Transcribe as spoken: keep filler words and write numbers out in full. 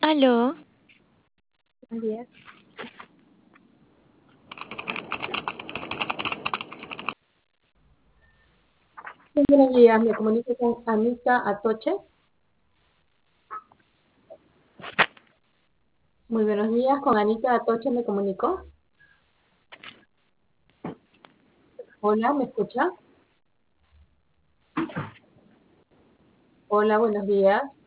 Aló, Buenos días. Muy buenos días, me comunico con Anita Atoche. Muy buenos días, con Anita Atoche me comunico. Hola, ¿me escucha? Hola, buenos días.